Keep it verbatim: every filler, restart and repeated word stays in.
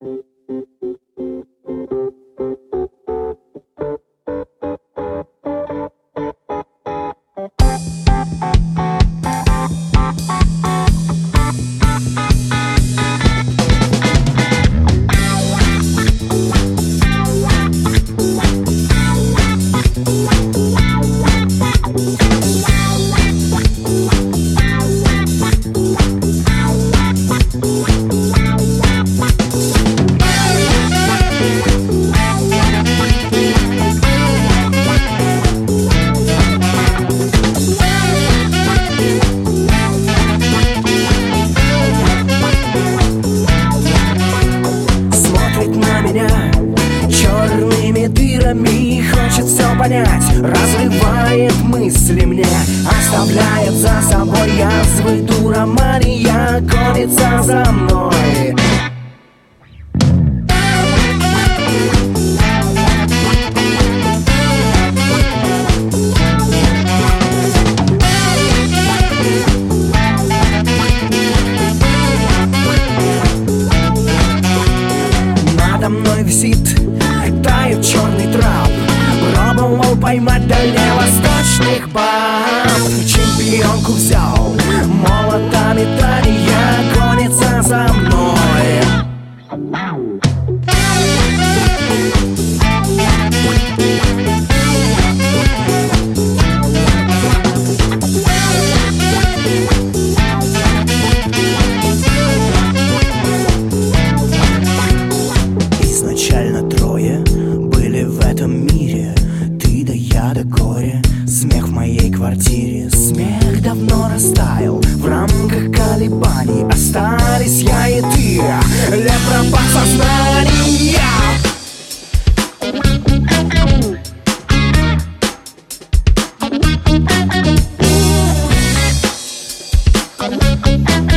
черными дырами, хочет все понять, разрывает мысли мне, оставляет за собой язвы, дура Мария гонится за мной. Надо мной висит, тает черный трап, пробовал поймать дальневосточных баб. Чемпионку взял, молота метания, гонится за мной. Изначально трое были в этом мире, ты да я да горе. Смех в моей квартире, смех давно растаял, в рамках колебаний остались я и ты, лепропад сознания. We'll be right back.